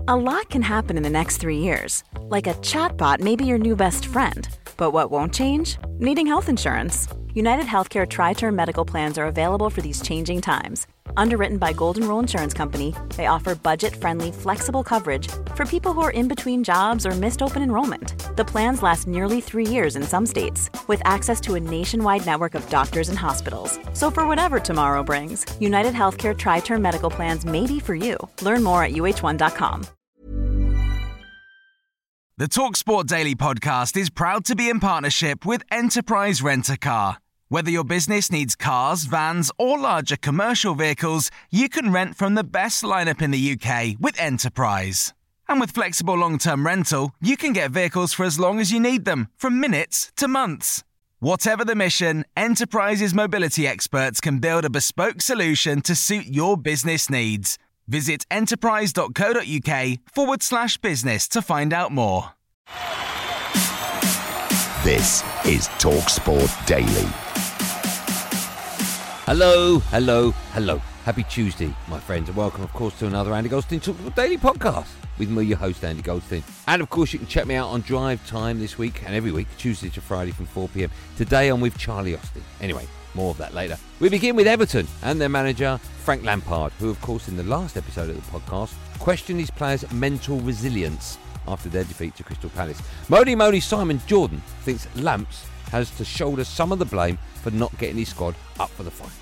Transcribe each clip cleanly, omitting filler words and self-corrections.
A lot can happen in the next 3 years. Like a chatbot may be your new best friend. But what won't change? Needing health insurance. United Healthcare Tri-Term Medical Plans are available for these changing times. Underwritten by Golden Rule Insurance Company, they offer budget-friendly, flexible coverage for people who are in between jobs or missed open enrollment. The plans last nearly 3 years in some states, with access to a nationwide network of doctors and hospitals. So for whatever tomorrow brings, United Healthcare Tri-Term Medical Plans may be for you. Learn more at uh1.com. The TalkSport Daily podcast is proud to be in partnership with Enterprise Rent-A-Car. Whether your business needs cars, vans, or larger commercial vehicles, you can rent from the best lineup in the UK with Enterprise. And with flexible long-term rental, you can get vehicles for as long as you need them, from minutes to months. Whatever the mission, Enterprise's mobility experts can build a bespoke solution to suit your business needs. Visit enterprise.co.uk/business to find out more. This is TalkSport Daily. Hello. Happy Tuesday, my friends, and welcome, of course, to another Andy Goldstein TalkSport Daily podcast with me, your host, Andy Goldstein. And, of course, you can check me out on Drive Time this week and every week, Tuesday to Friday from 4 p.m. Today, I'm with Charlie Austin. Anyway, more of that later. We begin with Everton and their manager, Frank Lampard, who, of course, in the last episode of the podcast, questioned his players' mental resilience after their defeat to Crystal Palace. Modi Simon Jordan thinks Lamps has to shoulder some of the blame for not getting his squad up for the fight.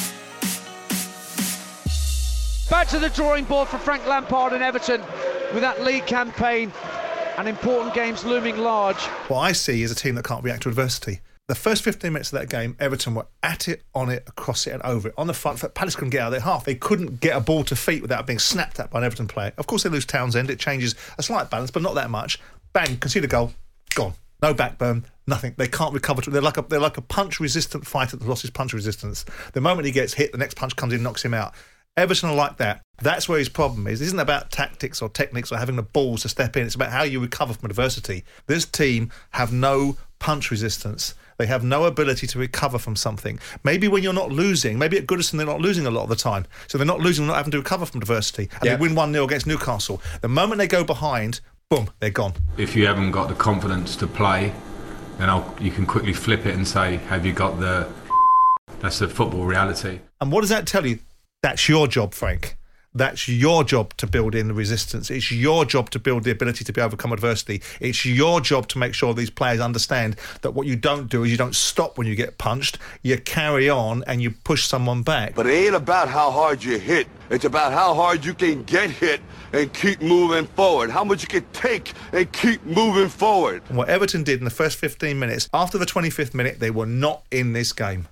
Back to the drawing board for Frank Lampard and Everton with that league campaign and important games looming large. What I see is a team that can't react to adversity. The first 15 minutes of that game, Everton were at it, on it, across it and over it. On the front foot, Palace couldn't get out of their half. They couldn't get a ball to feet without being snapped at by an Everton player. Of course, they lose Townsend. It changes a slight balance, but not that much. Bang, concede a goal, gone. No backbone, nothing. They can't recover. They're like a punch-resistant fighter that lost his punch resistance. The moment he gets hit, the next punch comes in, knocks him out. Everton are like that. That's where his problem is. It isn't about tactics or techniques or having the balls to step in. It's about how you recover from adversity. This team have no punch resistance. They have no ability to recover from something. Maybe when you're not losing, maybe at Goodison they're not losing a lot of the time. So they're not losing, not having to recover from adversity. And they win 1-0 against Newcastle. The moment they go behind, boom, they're gone. If you haven't got the confidence to play, then you can quickly flip it and say, have you got the... That's the football reality. And what does that tell you? That's your job, Frank. That's your job to build in the resistance. It's your job to build the ability to be able to overcome adversity. It's your job to make sure these players understand that what you don't do is you don't stop when you get punched. You carry on and you push someone back. But it ain't about how hard you hit. It's about how hard you can get hit and keep moving forward. How much you can take and keep moving forward. And what Everton did in the first 15 minutes, after the 25th minute, they were not in this game.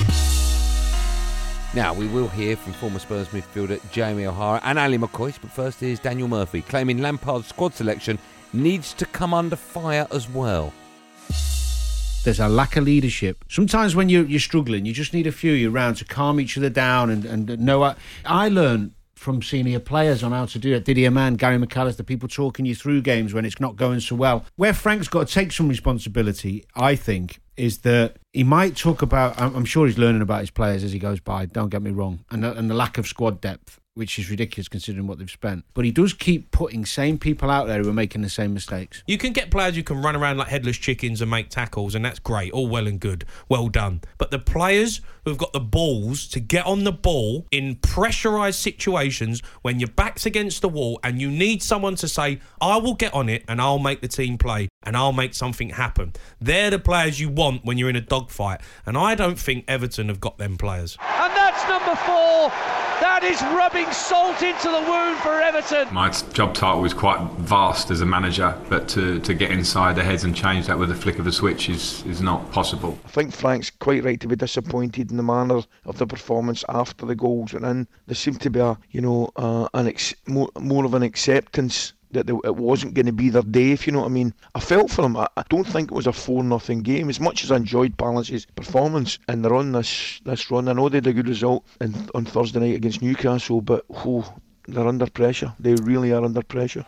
Now, we will hear from former Spurs midfielder Jamie O'Hara and Ali McCoist, but first here's Daniel Murphy, claiming Lampard's squad selection needs to come under fire as well. There's a lack of leadership. Sometimes when you're struggling, you just need a few around to calm each other down and know. I learned from senior players on how to do it. Didier Mann, Gary McAllister, people talking you through games when it's not going so well. Where Frank's got to take some responsibility, I think, is that he might talk about, I'm sure he's learning about his players as he goes by, don't get me wrong, and the lack of squad depth, which is ridiculous considering what they've spent. But he does keep putting same people out there who are making the same mistakes. You can get players who can run around like headless chickens and make tackles, and that's great, all well and good, well done. But the players who've got the balls to get on the ball in pressurised situations when your back's against the wall and you need someone to say, I will get on it and I'll make the team play and I'll make something happen. They're the players you want when you're in a dogfight. And I don't think Everton have got them players. And that's number 4. That is rubbing salt into the wound for Everton. My job title is quite vast as a manager, but to get inside their heads and change that with a flick of a switch is not possible. I think Frank's quite right to be disappointed in the manner of the performance after the goals went in. There seemed to be more of an acceptance that it wasn't going to be their day, if you know what I mean. I felt for them. I don't think it was a 4-0 game. As much as I enjoyed Palace's performance, and they're on this run. I know they had a good result on Thursday night against Newcastle, but they're under pressure. They really are under pressure.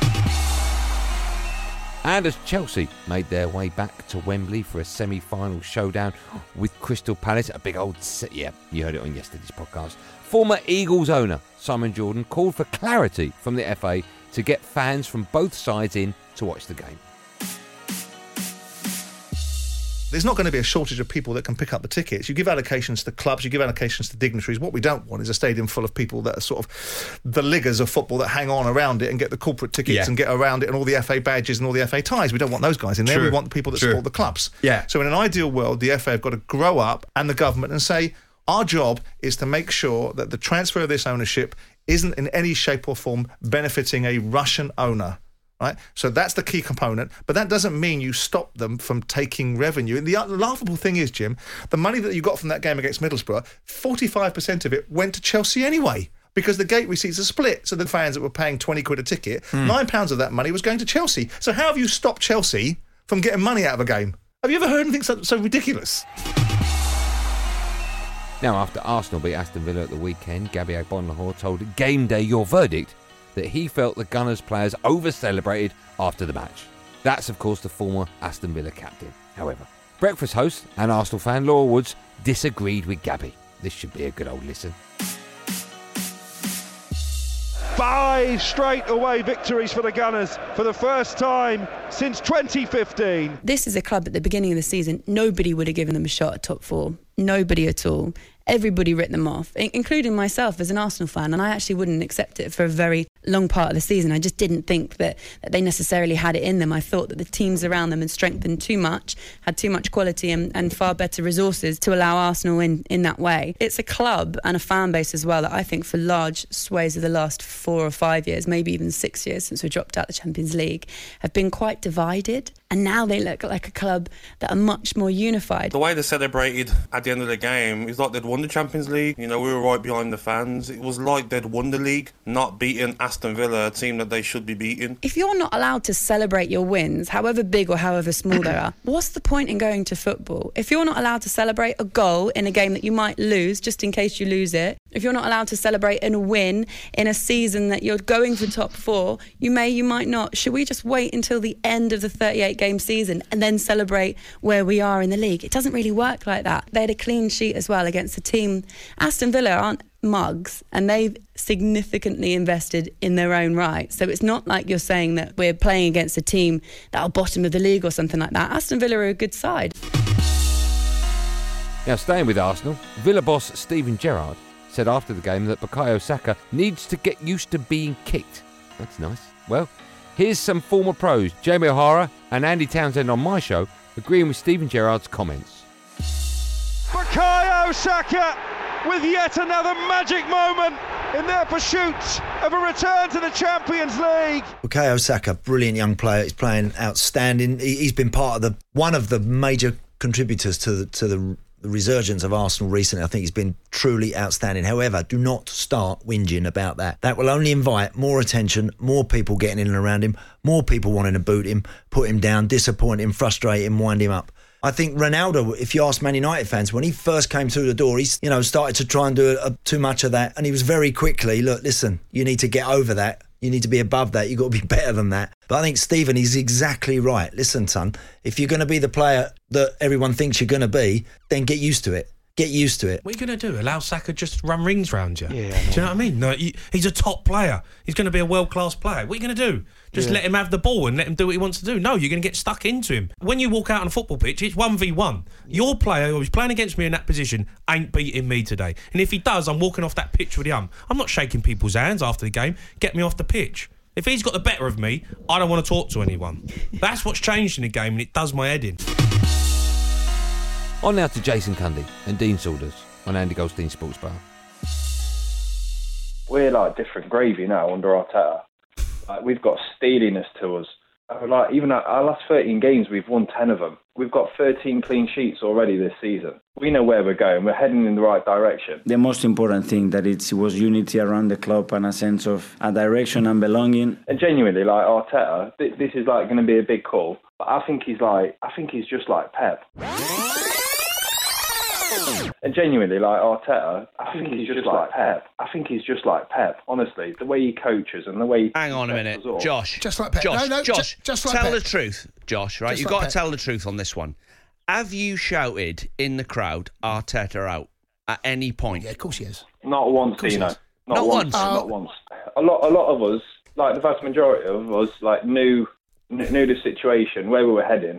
And as Chelsea made their way back to Wembley for a semi-final showdown with Crystal Palace, a big old set. Yeah, you heard it on yesterday's podcast. Former Eagles owner Simon Jordan called for clarity from the FA to get fans from both sides in to watch the game. There's not going to be a shortage of people that can pick up the tickets. You give allocations to clubs, you give allocations to dignitaries. What we don't want is a stadium full of people that are sort of the liggers of football that hang on around it and get the corporate tickets and get around it and all the FA badges and all the FA ties. We don't want those guys in there. We want the people that support the clubs. Yeah. So in an ideal world, the FA have got to grow up, and the government, and say, our job is to make sure that the transfer of this ownership isn't in any shape or form benefiting a Russian owner. Right? So that's the key component, but that doesn't mean you stop them from taking revenue. And the laughable thing is, Jim, the money that you got from that game against Middlesbrough, 45% of it went to Chelsea anyway, because the gate receipts are split. So the fans that were paying 20 quid a ticket, £9 of that money was going to Chelsea. So how have you stopped Chelsea from getting money out of a game? Have you ever heard anything so ridiculous? Now, after Arsenal beat Aston Villa at the weekend, Gabby Agbonlahor told Game Day Your Verdict that he felt the Gunners players over-celebrated after the match. That's, of course, the former Aston Villa captain. However, breakfast host and Arsenal fan Laura Woods disagreed with Gabby. This should be a good old listen. 5 straight away victories for the Gunners for the first time since 2015. This is a club at the beginning of the season, nobody would have given them a shot at top 4. Nobody at all. Everybody writ them off, including myself as an Arsenal fan, and I actually wouldn't accept it for a very long part of the season. I just didn't think that they necessarily had it in them. I thought that the teams around them had strengthened too much, had too much quality and far better resources to allow Arsenal in that way. It's a club and a fan base as well that I think for large sways of the last 4 or 5 years, maybe even 6 years since we dropped out the Champions League, have been quite divided. And now they look like a club that are much more unified. The way they celebrated at the end of the game is like they'd won the Champions League. You know, we were right behind the fans. It was like they'd won the league, not beaten Aston Villa, a team that they should be beating. If you're not allowed to celebrate your wins, however big or however small they are, what's the point in going to football? If you're not allowed to celebrate a goal in a game that you might lose, just in case you lose it, if you're not allowed to celebrate a win in a season that you're going for top 4, you may, you might not. Should we just wait until the end of the 38-game season and then celebrate where we are in the league? It doesn't really work like that. They had a clean sheet as well against the team. Aston Villa aren't mugs, and they've significantly invested in their own right. So it's not like you're saying that we're playing against a team that are bottom of the league or something like that. Aston Villa are a good side. Now, staying with Arsenal, Villa boss Steven Gerrard said after the game that Bukayo Saka needs to get used to being kicked. That's nice. Well, here's some former pros, Jamie O'Hara and Andy Townsend on my show, agreeing with Steven Gerrard's comments. Bukayo Saka with yet another magic moment in their pursuit of a return to the Champions League. Bukayo Saka, brilliant young player. He's playing outstanding. He's been part of one of the major contributors to the resurgence of Arsenal recently. I think he's been truly outstanding. However, do not start whinging about that. That will only invite more attention, more people getting in and around him, more people wanting to boot him, put him down, disappoint him, frustrate him, wind him up. I think Ronaldo, if you ask Man United fans, when he first came through the door, he's started to try and do too much of that, and he was very quickly, look, listen, you need to get over that. You need to be above that. You've got to be better than that. But I think Stephen is exactly right. Listen, son, if you're going to be the player that everyone thinks you're going to be, then get used to it. Get used to it. What are you going to do? Allow Saka just run rings round you? Yeah. Do you know what I mean? No, he's a top player. He's going to be a world-class player. What are you going to do? Just let him have the ball and let him do what he wants to do? No, you're going to get stuck into him. When you walk out on a football pitch, it's 1v1. Your player who's playing against me in that position ain't beating me today. And if he does, I'm walking off that pitch with him. I'm not shaking people's hands after the game. Get me off the pitch. If he's got the better of me, I don't want to talk to anyone. That's what's changed in the game, and it does my head in. On now to Jason Cundy and Dean Saunders on Andy Goldstein Sports Bar. We're like different gravy now under Arteta. Like, we've got steeliness to us. Like, even our last 13 games, we've won 10 of them. We've got 13 clean sheets already this season. We know where we're going. We're heading in the right direction. The most important thing that it was unity around the club and a sense of a direction and belonging. And genuinely, like Arteta, this is like going to be a big call. But I think he's just like Pep. And genuinely, like Arteta, I think he's just like Pep. I think he's just like Pep. Honestly, the way he coaches and the way he... Hang on a minute, Josh. Just like Pep. Josh, just like tell Pep. the truth, Josh, right? Just You've like got Pep. to tell the truth on this one. Have you shouted in the crowd, Arteta out, at any point? Yeah, of course he is. Not once, Dino. Not once. Not once. A lot of us like the vast majority of us, like knew the situation, where we were heading.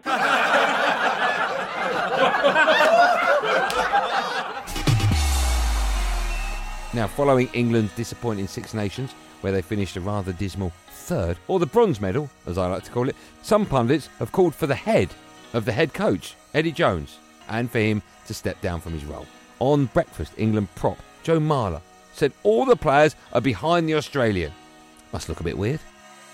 Now, following England's disappointing Six Nations, where they finished a rather dismal third, or the bronze medal, as I like to call it, some pundits have called for the head of the head coach, Eddie Jones, and for him to step down from his role. On Breakfast, England prop Joe Marler said all the players are behind the Australian. Must look a bit weird.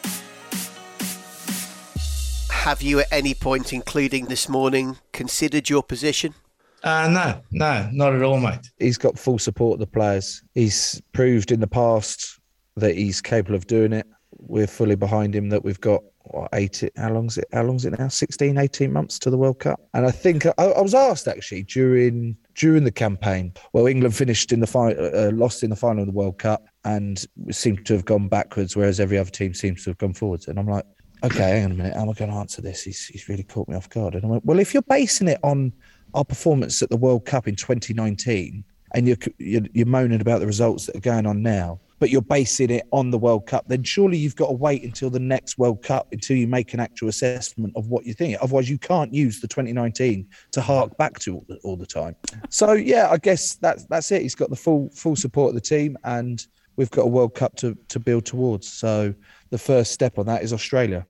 Have you at any point, including this morning, considered your position? No, not at all, mate. He's got full support of the players. He's proved in the past that he's capable of doing it. We're fully behind him. That we've got how long's it now? 16, 18 months to the World Cup. And I think I was asked actually during the campaign. Well, England finished in the final, lost in the final of the World Cup, and seemed to have gone backwards, whereas every other team seems to have gone forwards. And I'm like, okay, hang on a minute, how am I going to answer this? He's really caught me off guard. And I went, well, if you're basing it on our performance at the World Cup in 2019, and you're moaning about the results that are going on now, but you're basing it on the World Cup, then surely you've got to wait until the next World Cup until you make an actual assessment of what you think. Otherwise, you can't use the 2019 to hark back to all the time. So, yeah, I guess that's it. He's got the full support of the team, and we've got a World Cup to build towards. So the first step on that is Australia.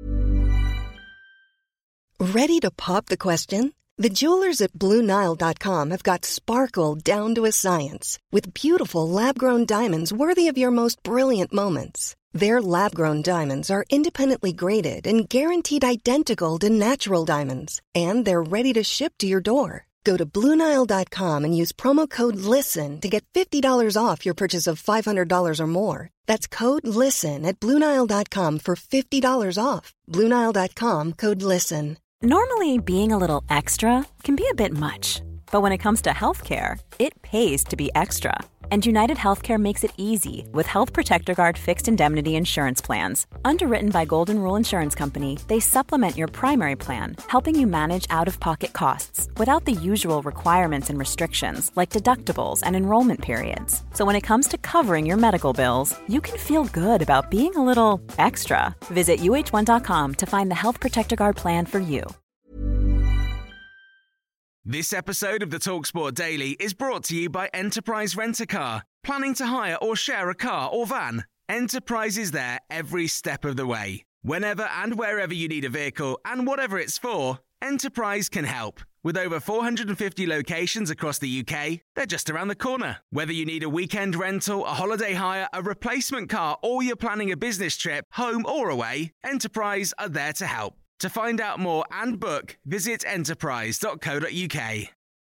Ready to pop the question? The jewelers at BlueNile.com have got sparkle down to a science with beautiful lab-grown diamonds worthy of your most brilliant moments. Their lab-grown diamonds are independently graded and guaranteed identical to natural diamonds, and they're ready to ship to your door. Go to BlueNile.com and use promo code LISTEN to get $50 off your purchase of $500 or more. That's code LISTEN at BlueNile.com for $50 off. BlueNile.com, code LISTEN. Normally, being a little extra can be a bit much, but when it comes to healthcare, it pays to be extra. And United Healthcare makes it easy with Health Protector Guard fixed indemnity insurance plans. Underwritten by Golden Rule Insurance Company, they supplement your primary plan, helping you manage out-of-pocket costs without the usual requirements and restrictions like deductibles and enrollment periods. So when it comes to covering your medical bills, you can feel good about being a little extra. Visit uh1.com to find the Health Protector Guard plan for you. This episode of the TalkSport Daily is brought to you by Enterprise Rent-A-Car. Planning to hire or share a car or van? Enterprise is there every step of the way. Whenever and wherever you need a vehicle and whatever it's for, Enterprise can help. With over 450 locations across the UK, they're just around the corner. Whether you need a weekend rental, a holiday hire, a replacement car, or you're planning a business trip, home or away, Enterprise are there to help. To find out more and book, visit enterprise.co.uk.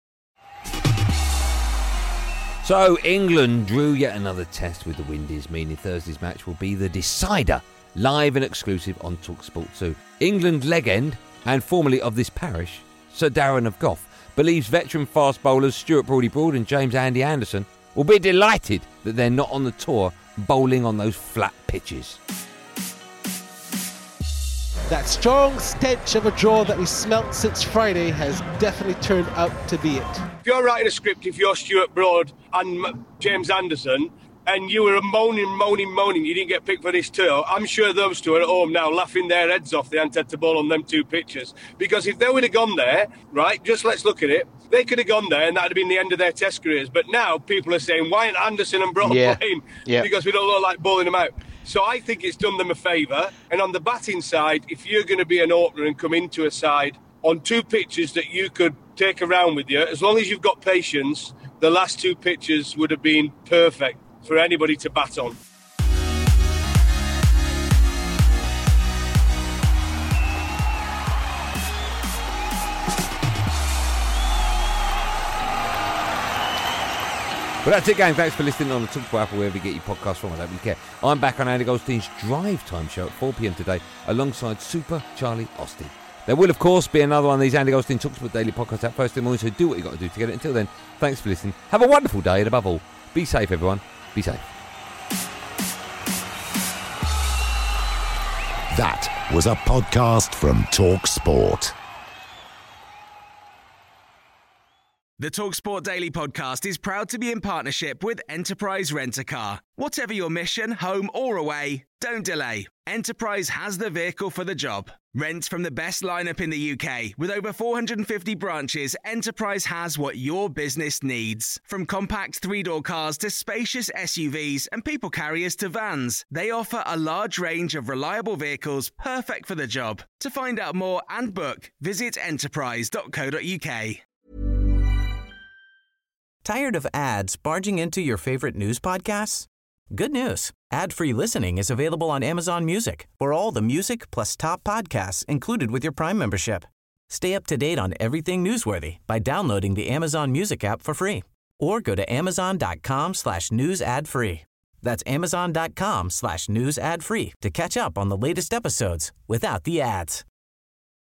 So England drew yet another test with the Windies, meaning Thursday's match will be the decider, live and exclusive on TalkSport 2. England legend and formerly of this parish, Sir Darren of Gough, believes veteran fast bowlers Stuart Broady-Broad and James Andy Anderson will be delighted that they're not on the tour bowling on those flat pitches. That strong stench of a draw that we smelt since Friday has definitely turned out to be it. If you're writing a script, if you're Stuart Broad and James Anderson, and you were moaning, you didn't get picked for this tour, I'm sure those two are at home now laughing their heads off they hadn't had to bowl on them two pitches. Because if they would have gone there, right, just let's look at it, they could have gone there and that would have been the end of their test careers. But now people are saying, why aren't Anderson and Broad playing? Yeah. Because we don't look like bowling them out. So I think it's done them a favour. And on the batting side, if you're going to be an opener and come into a side on two pitches that you could take around with you, as long as you've got patience, the last two pitches would have been perfect for anybody to bat on. Well, that's it, gang. Thanks for listening on the TalkSport app or wherever you get your podcast from. I don't really care. I'm back on Andy Goldstein's Drive Time show at 4 p.m. today alongside Super Charlie Austin. There will, of course, be another one of these Andy Goldstein TalkSport Daily podcasts out first thing morning, so do what you've got to do to get it. Until then, thanks for listening. Have a wonderful day, and above all, be safe, everyone. Be safe. That was a podcast from TalkSport. The TalkSport Daily podcast is proud to be in partnership with Enterprise Rent-A-Car. Whatever your mission, home or away, don't delay. Enterprise has the vehicle for the job. Rent from the best lineup in the UK. With over 450 branches, Enterprise has what your business needs. From compact three-door cars to spacious SUVs and people carriers to vans, they offer a large range of reliable vehicles perfect for the job. To find out more and book, visit enterprise.co.uk. Tired of ads barging into your favorite news podcasts? Good news. Ad-free listening is available on Amazon Music for all the music plus top podcasts included with your Prime membership. Stay up to date on everything newsworthy by downloading the Amazon Music app for free or go to amazon.com/news ad free. That's amazon.com/news ad free to catch up on the latest episodes without the ads.